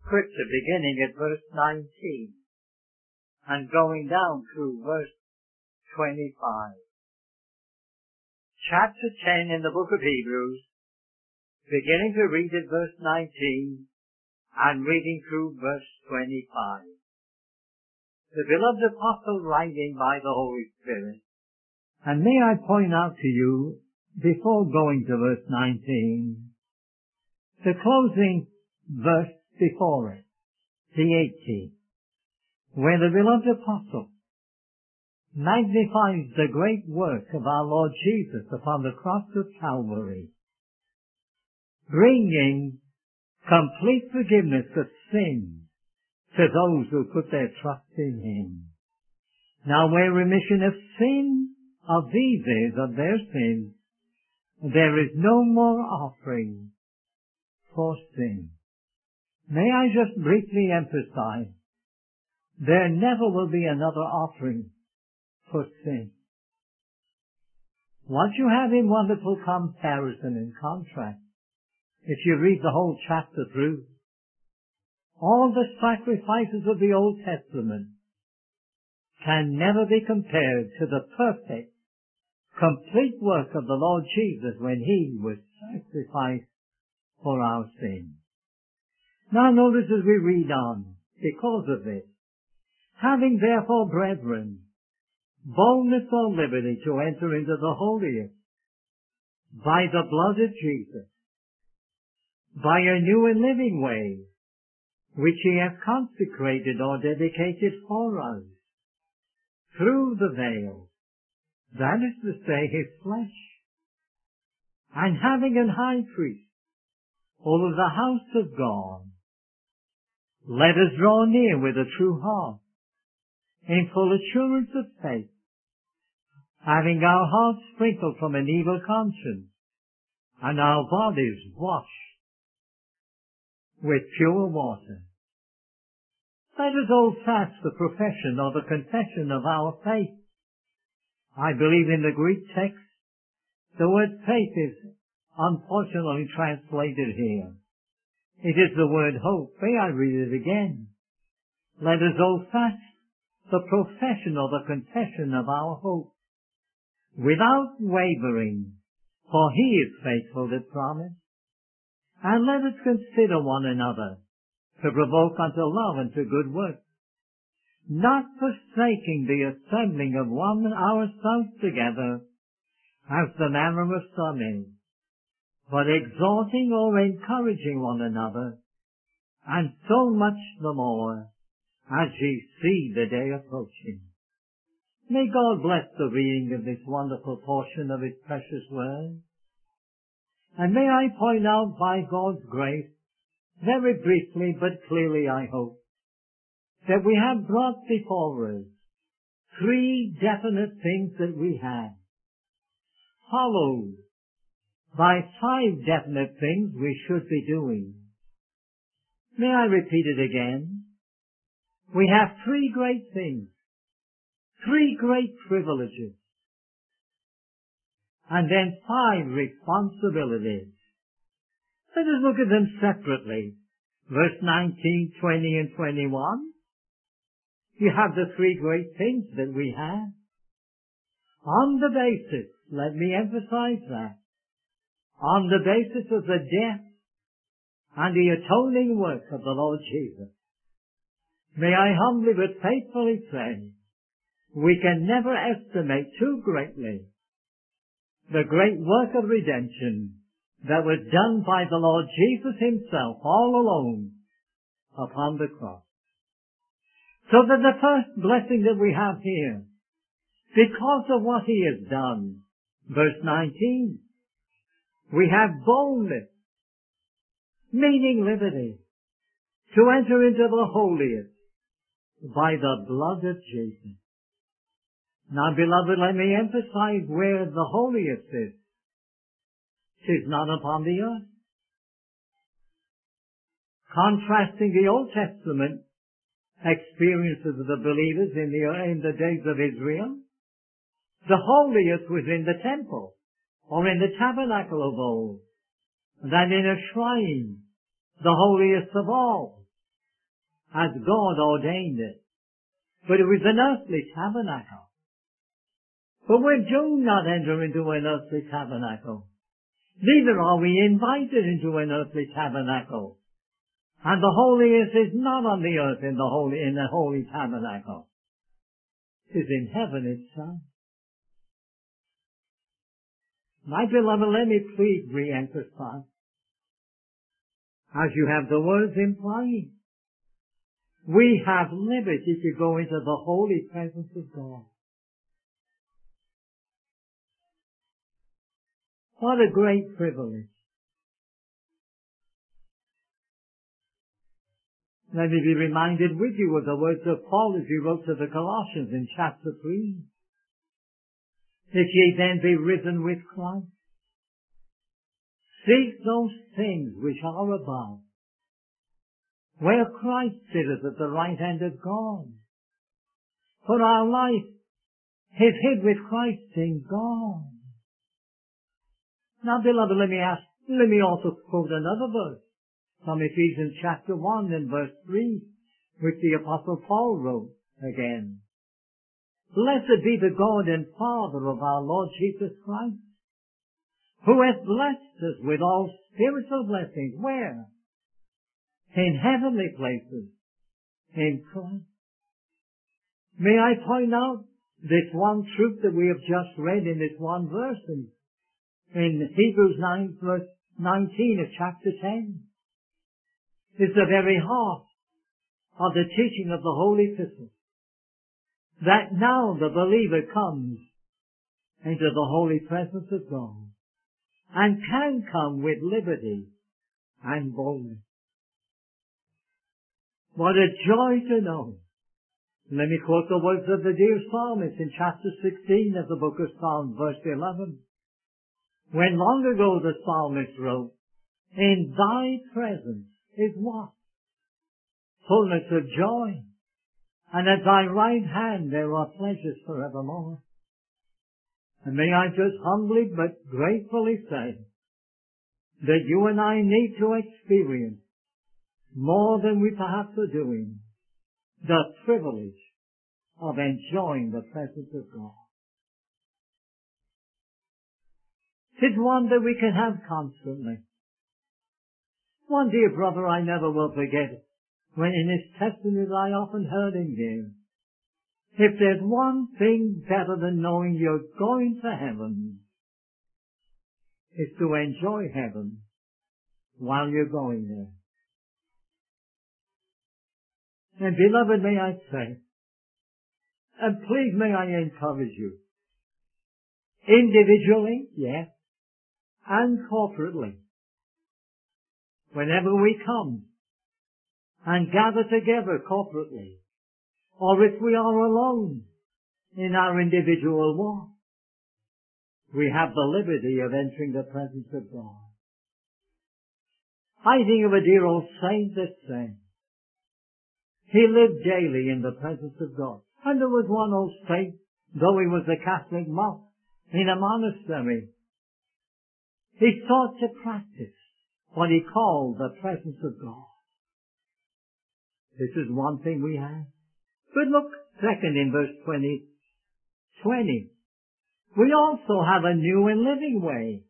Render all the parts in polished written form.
Scripture beginning at verse 19 and going down through verse 25. Chapter 10 in the book of Hebrews, beginning to read at verse 19 and reading through verse 25. The beloved apostle writing by the Holy Spirit. And may I point out to you, before going to verse 19, the closing verse before it, the 80, where the beloved apostle magnifies the great work of our Lord Jesus upon the cross of Calvary, bringing complete forgiveness of sin to those who put their trust in Him. Now where remission of sin of these is, of their sins, there is no more offering for sin. May I just briefly emphasize, there never will be another offering for sin. What you have in wonderful comparison and contrast, if you read the whole chapter through, all the sacrifices of the Old Testament can never be compared to the perfect, complete work of the Lord Jesus when He was sacrificed for our sins. Now notice as we read on, because of this, having therefore, brethren, boldness or liberty to enter into the holiest by the blood of Jesus, by a new and living way, which He hath consecrated or dedicated for us, through the veil, that is to say, His flesh, and having an high priest over the house of God, let us draw near with a true heart, in full assurance of faith, having our hearts sprinkled from an evil conscience, and our bodies washed with pure water. Let us hold fast the profession or the confession of our faith. I believe in the Greek text, the word faith is unfortunately translated here. It is the word hope. May I read it again? Let us hold fast the profession or the confession of our hope, without wavering, for He is faithful that promised. And let us consider one another, to provoke unto love and to good works, not forsaking the assembling of one ourselves together, as the manner of some is, but exhorting or encouraging one another, and so much the more, as ye see the day approaching. May God bless the reading of this wonderful portion of His precious word. And may I point out by God's grace, very briefly but clearly I hope, that we have brought before us three definite things that we have, followed by five definite things we should be doing. May I repeat it again? We have three great things, three great privileges, and then five responsibilities. Let us look at them separately. Verse 19, 20, and 21. You have the three great things that we have. On the basis, let me emphasize that, on the basis of the death and the atoning work of the Lord Jesus, may I humbly but faithfully say, we can never estimate too greatly the great work of redemption that was done by the Lord Jesus Himself all alone upon the cross. So that the first blessing that we have here, because of what He has done, verse 19, we have boldness, meaning liberty, to enter into the holiest by the blood of Jesus. Now, beloved, let me emphasize where the holiest is. 'Tis not upon the earth. Contrasting the Old Testament experiences of the believers in the days of Israel, the holiest was in the temple, or in the tabernacle of old, then in a shrine, the holiest of all, as God ordained it. But it was an earthly tabernacle. But we do not enter into an earthly tabernacle. Neither are we invited into an earthly tabernacle. And the holiest is not on the earth in the holy tabernacle. It is in heaven itself. My beloved, let me please re-emphasize, as you have the words implying, we have liberty to go into the holy presence of God. What a great privilege. Let me be reminded with you of the words of Paul as he wrote to the Colossians in chapter 3. If ye then be risen with Christ, seek those things which are above, where Christ sitteth at the right hand of God. For our life is hid with Christ in God. Now, beloved, let me also quote another verse from Ephesians chapter 1 and verse 3, which the Apostle Paul wrote again. Blessed be the God and Father of our Lord Jesus Christ, who hath blessed us with all spiritual blessings. Where? In heavenly places, in Christ. May I point out this one truth that we have just read in this one verse in Hebrews 9 verse 19 of chapter 10. It's the very heart of the teaching of the Holy Epistle, that now the believer comes into the holy presence of God and can come with liberty and boldness. What a joy to know. Let me quote the words of the dear psalmist in chapter 16 of the book of Psalms, verse 11. When long ago the psalmist wrote, in thy presence is what? Fullness of joy. And at thy right hand there are pleasures forevermore. And may I just humbly but gratefully say that you and I need to experience more than we perhaps are doing, the privilege of enjoying the presence of God. It's one that we can have constantly. One dear brother I never will forget, when in his testimony I often heard him give, if there's one thing better than knowing you're going to heaven, it's to enjoy heaven while you're going there. And beloved, may I say, and please may I encourage you, individually, yes, and corporately, whenever we come and gather together corporately, or if we are alone in our individual walk, we have the liberty of entering the presence of God. I think of a dear old saint that said, he lived daily in the presence of God. And there was one old saint, though he was a Catholic monk in a monastery, he sought to practice what he called the presence of God. This is one thing we have. But look, second in verse 20. We also have a new and living way.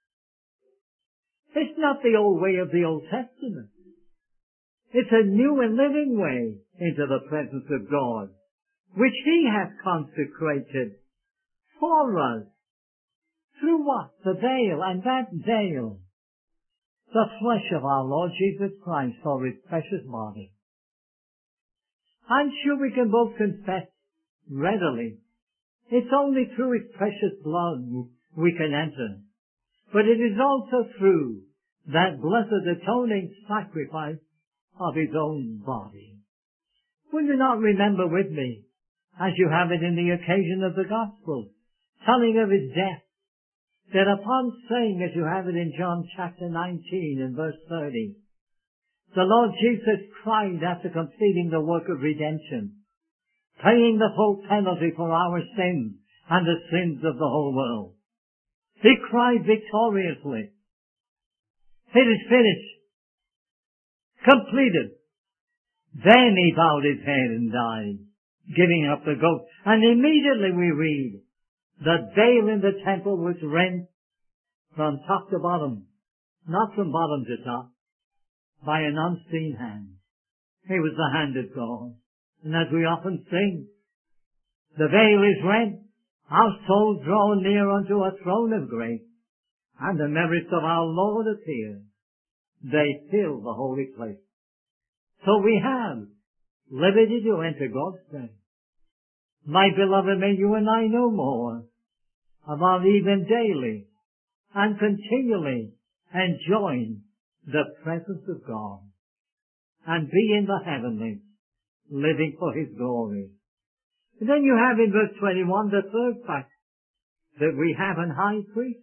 It's not the old way of the Old Testament. It's a new and living way into the presence of God, which He hath consecrated for us. Through what? The veil, and that veil, the flesh of our Lord Jesus Christ, or His precious body. I'm sure we can both confess readily, it's only through His precious blood we can enter. But it is also through that blessed atoning sacrifice of His own body. Will you not remember with me, as you have it in the occasion of the Gospel, telling of His death, that upon saying, as you have it in John chapter 19 and verse 30, the Lord Jesus cried after completing the work of redemption, paying the full penalty for our sins and the sins of the whole world. He cried victoriously, it is finished, completed. Then he bowed his head and died, giving up the ghost. And immediately we read, the veil in the temple was rent from top to bottom, not from bottom to top, by an unseen hand. It was the hand of God. And as we often sing, the veil is rent, our souls draw near unto a throne of grace, and the merits of our Lord appear. They fill the holy place. So we have liberty to enter God's presence. My beloved, may you and I know more about even daily and continually enjoying the presence of God and be in the heavenlies, living for His glory. And then you have in verse 21 the third fact, that we have an high priest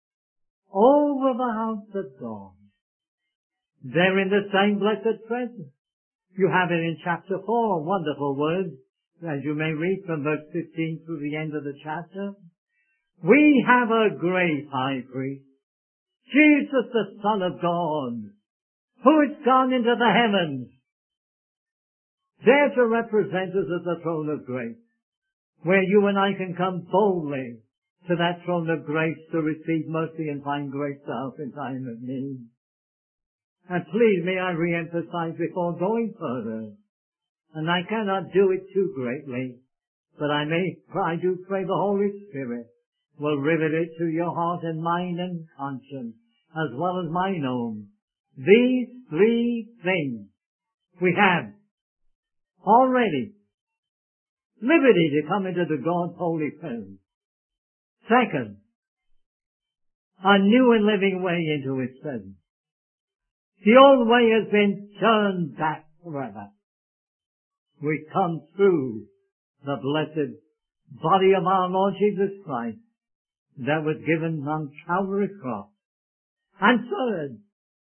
over the house of God. They're in the same blessed presence. You have it in chapter 4, wonderful words, as you may read from verse 15 through the end of the chapter. We have a great high priest, Jesus the Son of God, who is gone into the heavens, there to represent us at the throne of grace, where you and I can come boldly to that throne of grace to receive mercy and find grace to help in time of need. And please, may I re-emphasize before going further, and I cannot do it too greatly, but I do pray the Holy Spirit will rivet it to your heart and mind and conscience, as well as mine own. These three things we have already. Liberty to come into the God's holy presence. Second, a new and living way into His presence. The old way has been turned back forever. We come through the blessed body of our Lord Jesus Christ that was given on Calvary's cross. And third,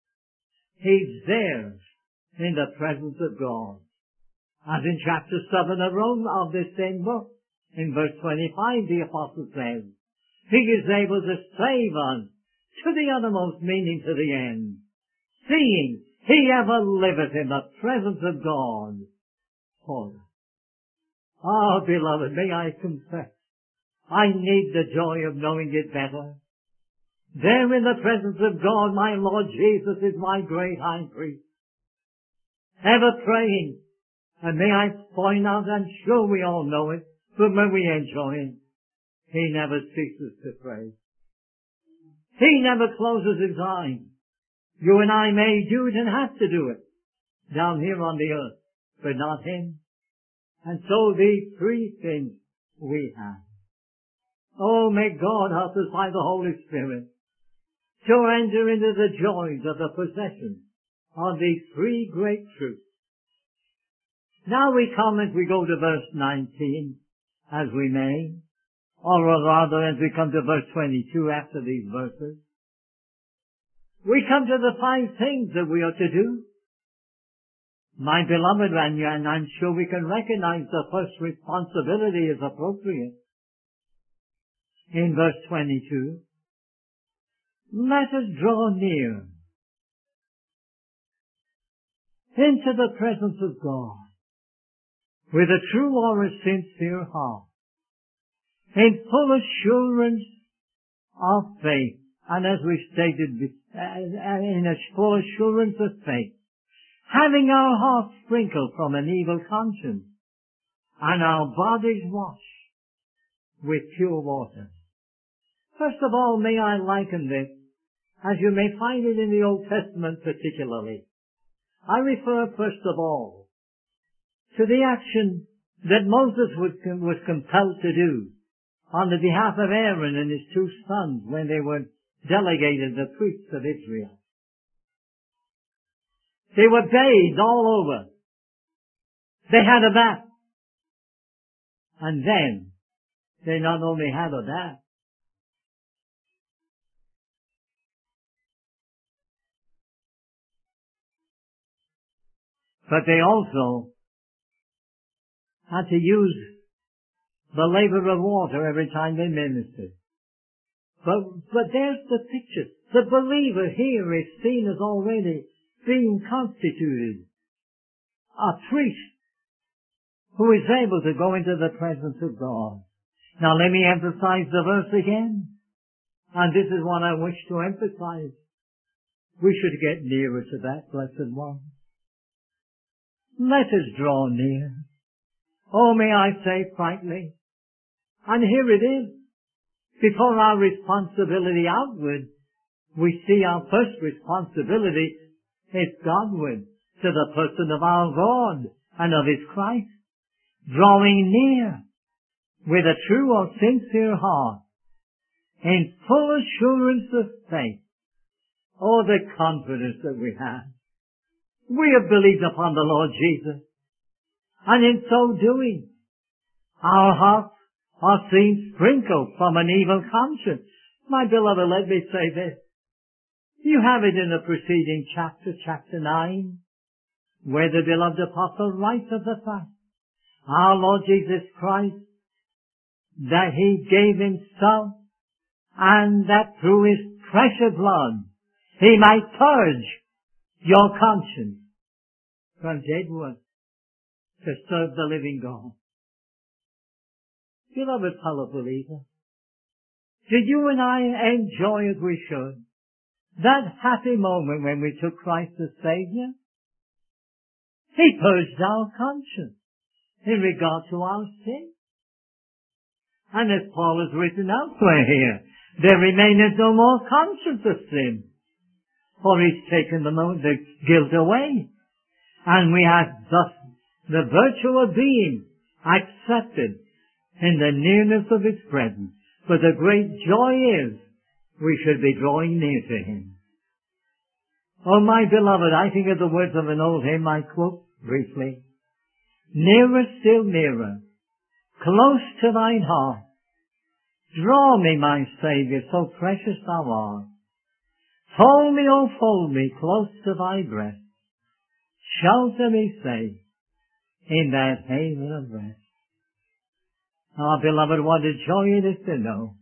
He's there in the presence of God. As in chapter 7 of this same book, in verse 25, the apostle says, He is able to save us to the uttermost, meaning to the end, seeing He ever liveth in the presence of God for us. Ah, beloved, may I confess, I need the joy of knowing it better. There in the presence of God, my Lord Jesus is my great high priest, ever praying. And may I point out, I'm sure we all know it, but when we enjoy it, He never ceases to pray. He never closes His eyes. You and I may do it and have to do it down here on the earth, but not Him. And so these three things we have. Oh, may God help us by the Holy Spirit to enter into the joys of the possession of these three great truths. Now we come as we go to verse 19, as we may, or rather as we come to verse 22 after these verses. We come to the 5 things that we are to do. My beloved, and I'm sure we can recognize the first responsibility is appropriate. In verse 22, let us draw near into the presence of God with a true or a sincere heart, in full assurance of faith, and as we stated, in a full assurance of faith, having our hearts sprinkled from an evil conscience, and our bodies washed with pure water. First of all, may I liken this, as you may find it in the Old Testament particularly. I refer first of all to the action that Moses was compelled to do on the behalf of Aaron and his 2 sons when they were delegated the priests of Israel. They were bathed all over. They had a bath. And then, they not only had a bath, but they also had to use the laver of water every time they ministered. But there's the picture. The believer here is seen as already being constituted a priest who is able to go into the presence of God. Now let me emphasize the verse again. And this is what I wish to emphasize. We should get nearer to that blessed one. Let us draw near. Oh, may I say frankly, and here it is, before our responsibility outward, we see our first responsibility is Godward, to the person of our Lord and of His Christ, drawing near with a true or sincere heart, in full assurance of faith. Oh, the confidence that we have. We have believed upon the Lord Jesus, and in so doing, our hearts are seen sprinkled from an evil conscience. My beloved, let me say this. You have it in the preceding chapter, chapter 9, where the beloved apostle writes of the fact, our Lord Jesus Christ, that He gave Himself, and that through His precious blood, He might purge your conscience from dead works to serve the living God. Beloved fellow believer, did you and I enjoy as we should that happy moment when we took Christ as Savior? He purged our conscience in regard to our sin. And as Paul has written elsewhere here, there remaineth no more conscience of sin, for He's taken the guilt away. And we have thus the virtue of being accepted in the nearness of His presence. But the great joy is we should be drawing near to Him. Oh, my beloved, I think of the words of an old hymn I quote briefly. Nearer, still nearer, close to Thine heart, draw me, my Saviour, so precious Thou art. Fold me, oh fold me, close to Thy breast. Shelter me safe in that haven of rest. Ah, beloved, what a joy it is to know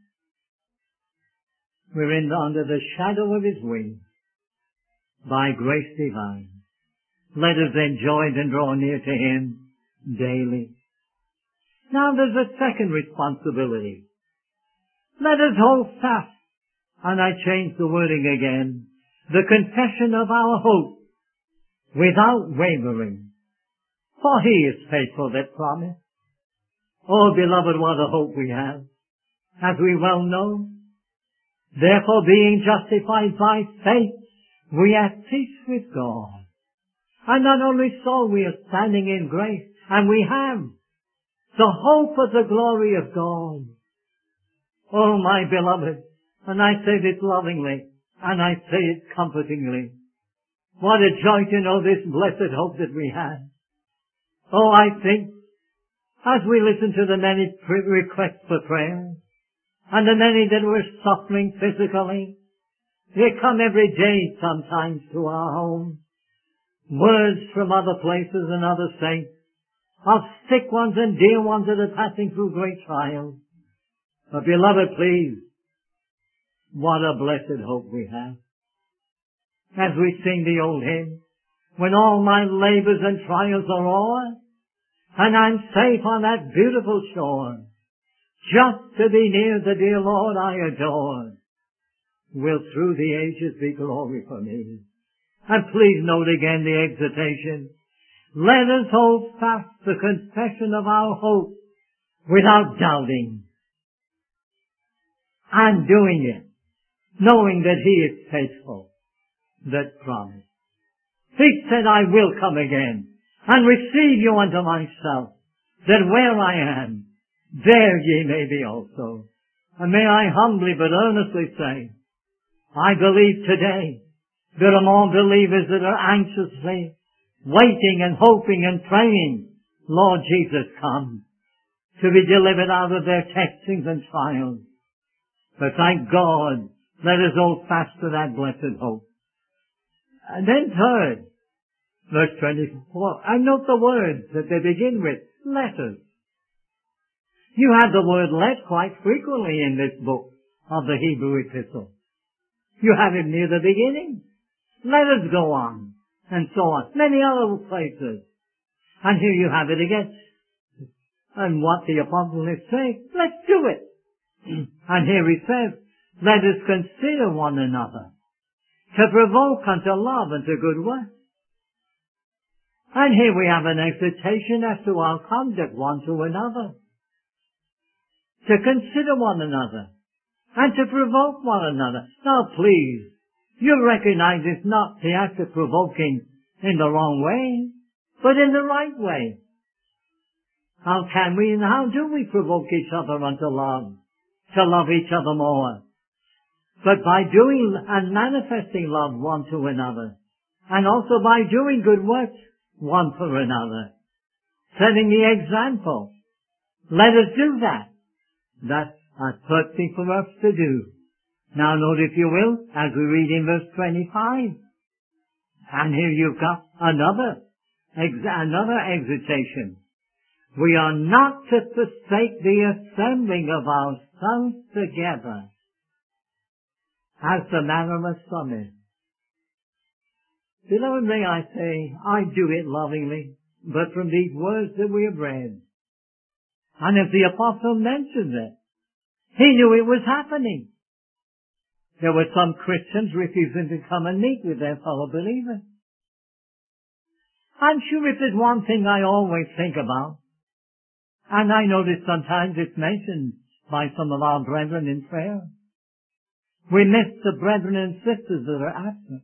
we're under the shadow of His wing by grace divine. Let us enjoy it and draw near to Him daily. Now there's a second responsibility. Let us hold fast, and I change the wording again, the confession of our hope without wavering. For He is faithful that promised. Oh, beloved, what a hope we have, as we well know. Therefore, being justified by faith, we have peace with God. And not only so, we are standing in grace, and we have the hope of the glory of God. Oh, my beloved, and I say this lovingly, and I say it comfortingly. What a joy to know this blessed hope that we have. Oh, I think, as we listen to the many requests for prayer, and the many that were suffering physically, they come every day sometimes to our home. Words from other places and other saints, of sick ones and dear ones that are passing through great trials. But beloved, please, what a blessed hope we have. As we sing the old hymn, when all my labors and trials are o'er, and I'm safe on that beautiful shore, just to be near the dear Lord I adore, will through the ages be glory for me. And please note again the exhortation. Let us hold fast the confession of our hope without doubting, and doing it, knowing that He is faithful that promised. He said, I will come again and receive you unto myself, that where I am, there ye may be also. And may I humbly but earnestly say, I believe today there are more believers that are anxiously waiting and hoping and praying, Lord Jesus, come, to be delivered out of their testings and trials. But thank God, let us hold fast to that blessed hope. And then third, verse 24, and note the words that they begin with, let us. You have the word let quite frequently in this book of the Hebrew epistle. You have it near the beginning. Let us go on, and so on. Many other places. And here you have it again. And what the apostle is saying, let's do it. And here he says, let us consider one another to provoke unto love and to good works. And here we have an exhortation as to our conduct one to another. To consider one another and to provoke one another. Now please, you recognize it's not the act of provoking in the wrong way, but in the right way. How can we and how do we provoke each other unto love? To love each other more. But by doing and manifesting love one to another. And also by doing good works one for another. Setting the example. Let us do that. That's a good thing for us to do. Now note, if you will, as we read in verse 25. And here you've got another exhortation. We are not to forsake the assembling of ourselves together, as the manner of some is. Beloved, may I say, I do it lovingly, but from these words that we have read. And if the apostle mentioned it, he knew it was happening. There were some Christians refusing to come and meet with their fellow believers. I'm sure if there's one thing I always think about, and I notice sometimes it's mentioned by some of our brethren in prayer, we miss the brethren and sisters that are absent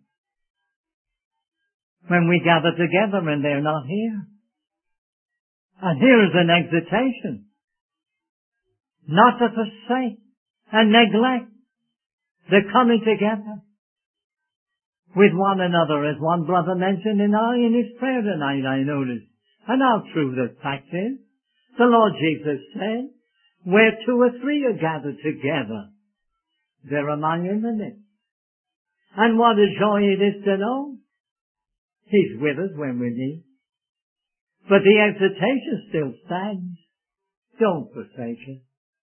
when we gather together and they're not here. And here is an exhortation not to forsake and neglect the coming together with one another, as one brother mentioned in his prayer tonight, I noticed. And how true the fact is. The Lord Jesus said, where two or three are gathered together, there am I in the midst. And what a joy it is to know He's with us when we need. But the exhortation still stands. Don't forsake it.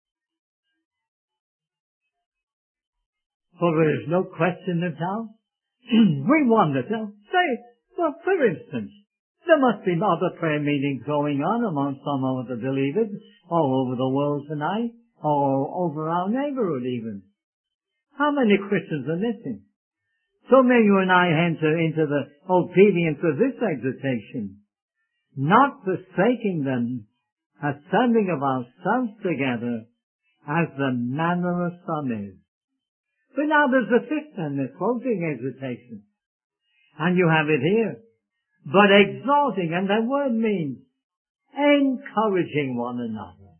For there is no question of doubt. We wonder, say, well, for instance, there must be other prayer meetings going on among some of the believers all over the world tonight, or over our neighborhood even. How many Christians are missing? So may you and I enter into the obedience of this exhortation, not forsaking them, assembling of ourselves together, as the manner of some is. But now there's the fifth and the closing exhortation. And you have it here. But exalting, and the word means encouraging one another.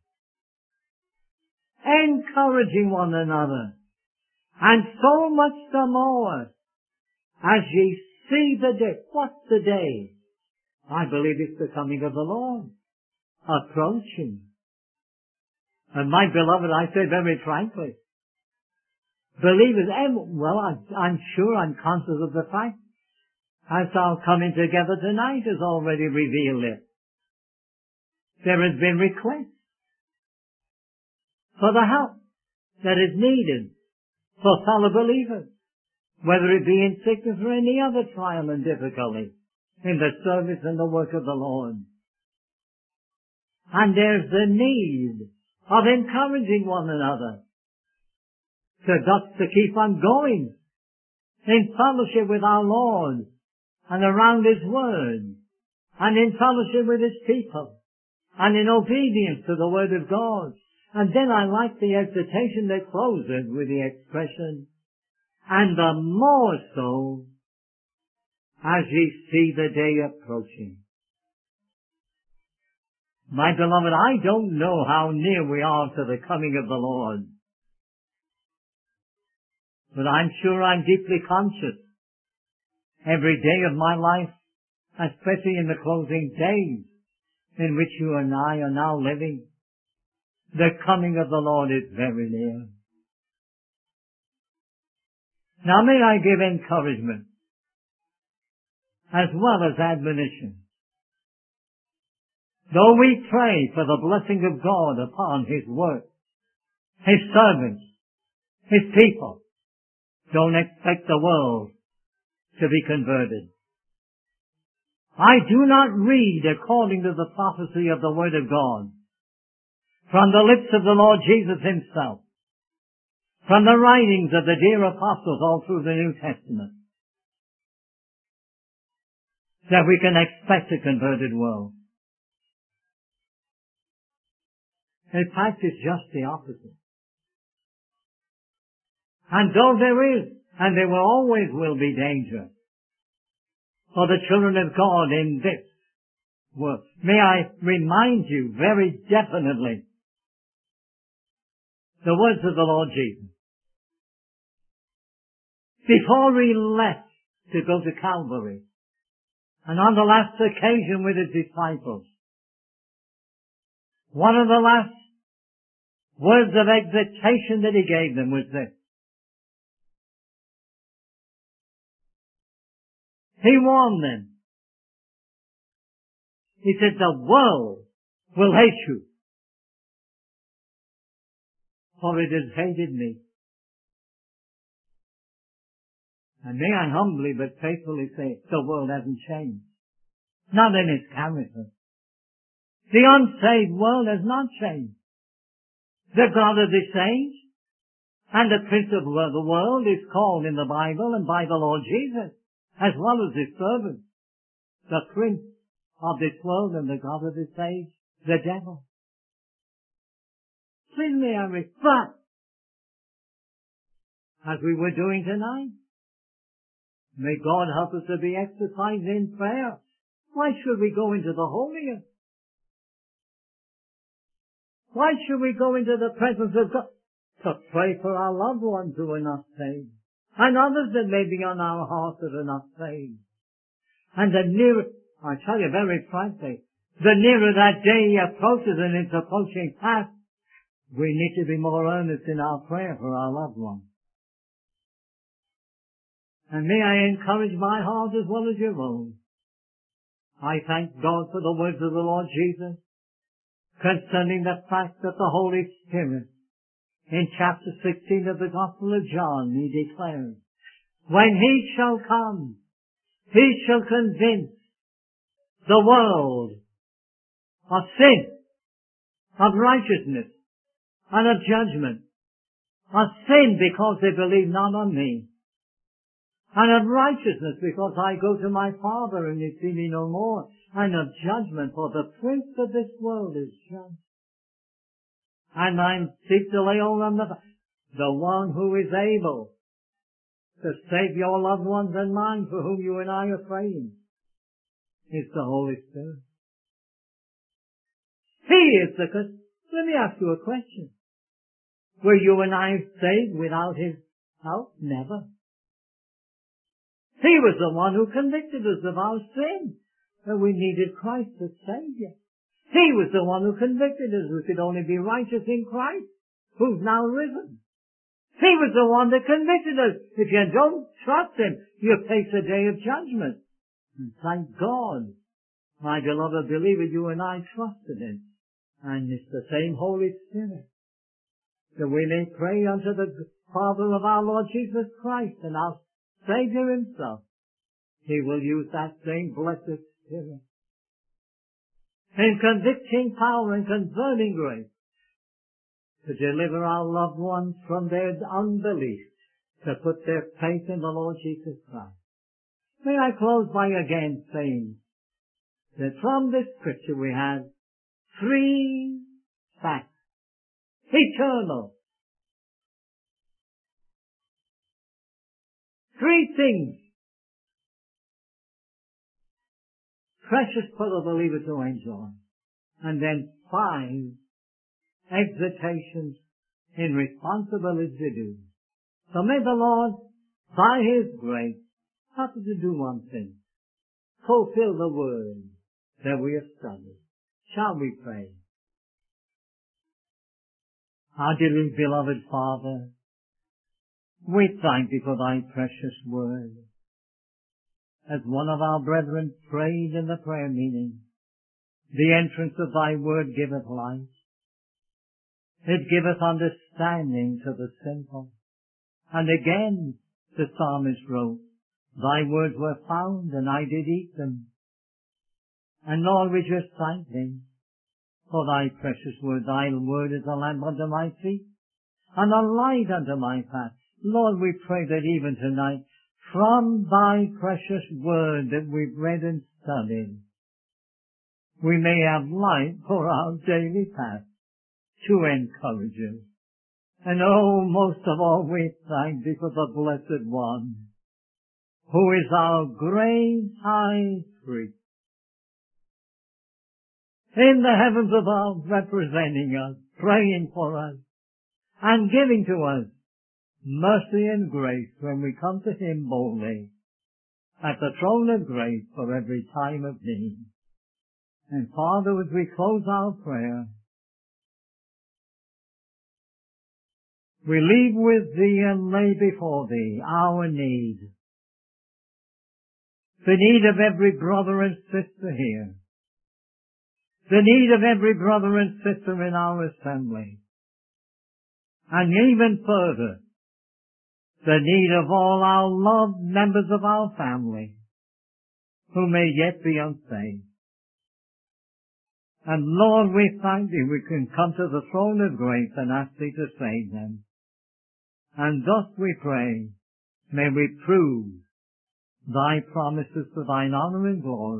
Encouraging one another. And so much the more as ye see the day. What's the day? I believe it's the coming of the Lord. Approaching. And my beloved, I say very frankly, believers, I'm sure I'm conscious of the fact, as our coming together tonight has already revealed it. There has been requests for the help that is needed for fellow believers, whether it be in sickness or any other trial and difficulty in the service and the work of the Lord. And there's the need of encouraging one another to keep on going in fellowship with our Lord and around His Word and in fellowship with His people and in obedience to the Word of God. And then I like the exhortation that closes with the expression, and the more so as ye see the day approaching. My beloved, I don't know how near we are to the coming of the Lord, but I'm sure I'm deeply conscious every day of my life, especially in the closing days in which you and I are now living. The coming of the Lord is very near. Now may I give encouragement as well as admonition. Though we pray for the blessing of God upon His work, His servants, His people, don't expect the world to be converted. I do not read according to the prophecy of the Word of God from the lips of the Lord Jesus himself, from the writings of the dear apostles all through the New Testament, that we can expect a converted world. In fact, it's just the opposite. And though there is, and there will always will be danger for the children of God in this world, may I remind you very definitely the words of the Lord Jesus. Before he left to go to Calvary, and on the last occasion with his disciples, one of the last words of exhortation that he gave them was this. He warned them. He said, the world will hate you, for it has hated me. And may I humbly but faithfully say, the world hasn't changed. Not in its character. The unsaved world has not changed. The God of this age and the Prince of the world is called in the Bible and by the Lord Jesus, as well as his servant, the Prince of this world and the God of this age, the devil. Please may I reflect, as we were doing tonight. May God help us to be exercised in prayer. Why should we go into the holiest? Why should we go into the presence of God? To pray for our loved ones who are not saved, and others that may be on our heart that are not saved. And the nearer, I tell you very frankly, the nearer that day approaches and it's approaching fast, we need to be more earnest in our prayer for our loved ones. And may I encourage my heart as well as your own. I thank God for the words of the Lord Jesus concerning the fact that the Holy Spirit, in chapter 16 of the Gospel of John, he declares, when he shall come, he shall convince the world of sin, of righteousness, and of judgment. Of sin because they believe not on me, and of righteousness because I go to my Father and you see me no more, and of judgment for the prince of this world is judged. And I seek to lay hold on the one who is able to save your loved ones and mine for whom you and I are praying. It's the Holy Spirit. He is the, let me ask you a question. Were you and I saved without his help? Never. He was the one who convicted us of our sin, and we needed Christ as Savior. He was the one who convicted us. We could only be righteous in Christ, who's now risen. He was the one that convicted us. If you don't trust him, you'll face a day of judgment. And thank God, my beloved believer, you and I trusted him. And it's the same Holy Spirit, that we may pray unto the Father of our Lord Jesus Christ and our Savior himself. He will use that same blessed Spirit in convicting power and converting grace to deliver our loved ones from their unbelief, to put their faith in the Lord Jesus Christ. May I close by again saying that from this scripture we have three facts. Eternal. Three things precious for the believer to enjoy. And then 5 exhortations in responsibility to do. So may the Lord, by his grace, help us to do one thing. Fulfill the word that we have studied. Shall we pray? Our dearly beloved Father, we thank thee for thy precious word. As one of our brethren prayed in the prayer meeting, the entrance of thy word giveth light. It giveth understanding to the simple. And again the psalmist wrote, thy words were found and I did eat them. And Lord, we just thank Thee for Thy precious word. Thy word is a lamp unto my feet and a light unto my path. Lord, we pray that even tonight, from Thy precious word that we've read and studied, we may have light for our daily path to encourage us. And oh, most of all, we thank Thee for the Blessed One, who is our great high priest, in the heavens above, representing us, praying for us, and giving to us mercy and grace when we come to Him boldly at the throne of grace for every time of need. And Father, as we close our prayer, we leave with Thee and lay before Thee our need, the need of every brother and sister here, the need of every brother and sister in our assembly, and even further, the need of all our loved members of our family who may yet be unsaved. And Lord, we thank Thee we can come to the throne of grace and ask Thee to save them. And thus we pray, may we prove Thy promises to Thine honor and glory.